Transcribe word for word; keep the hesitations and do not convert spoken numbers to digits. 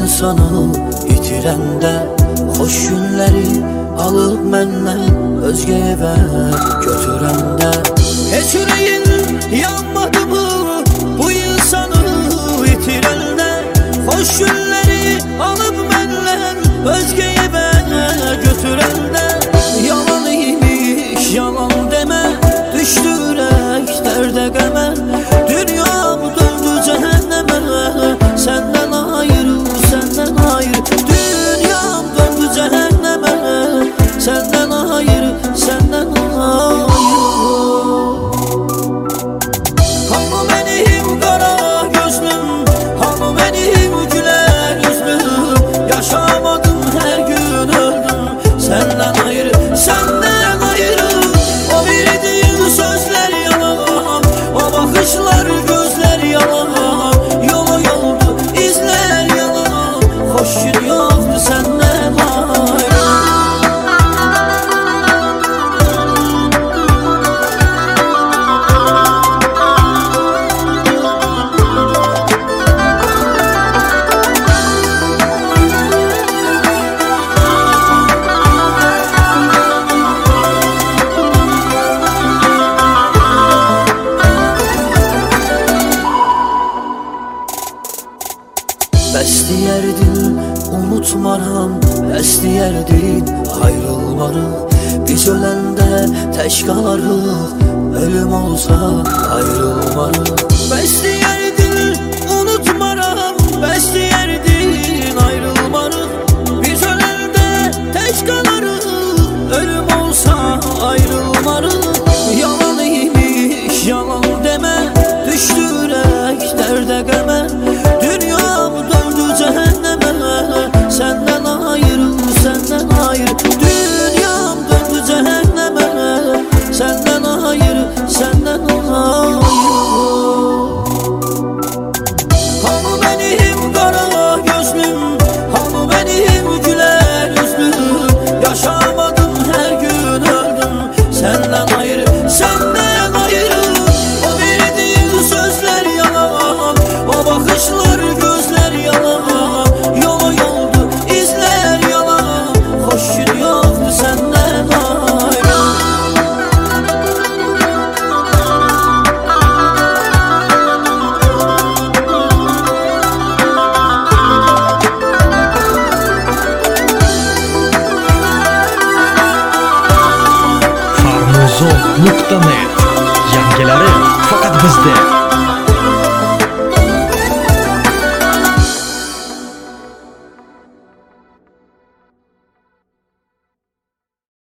insanı itirende, hoş günleri alıp menden özge eve götürende. Hiç yüreğin yanmadı mı bu insanı itirende, hoş günleri alıp menden özge eve götürende. Yalan imiş yalan deme, düştü yürek derde geme. Dünyam döndü cehenneme, senden ayrı senden ayrı. Dünyam döndü cehenneme, senden ayrı senden ayrı. Hanım benim kara gözlüm, hanım benim güler yüzlüm. Yaşamadım her gün öldüm, senden ayrı senden ayrı. O verdiğin sözler yalan, o bakışlar gözler yalan. Yolu yoldu izler yalan, hoş gün yoktu senden ayrı. Bəstiyərdin unutmaram, bəstiyərdin ayrılmarıq. Biz öləndə tək qalarıq, ölüm olsa ayrılmarıq. Bəstiyərdin unutmaram, bəstiyərdin ayrılmarıq. Biz öləndə tək qalarıq, ölüm olsa ayrılmarıq. Yalan imiş yalan demə, düşdü ürək dərdə qəmə. Dünyam döndü cehenneme, senden ayrı senden ayrı. Dünyam döndü cehenneme, senden ayrı senden ayrı. Hanım benim kara gözlüm, hanım benim güler yüzlüm. Yaşamadım her gün öldüm, senden ayrı senden ayrı. O verdiğin sözler yalan, o bakışlar gözler yalan. Yolu yoldu izler yalan, hoş gün yoktu senden ayrı. Farmuzon nokta net yangileri fakat bizde.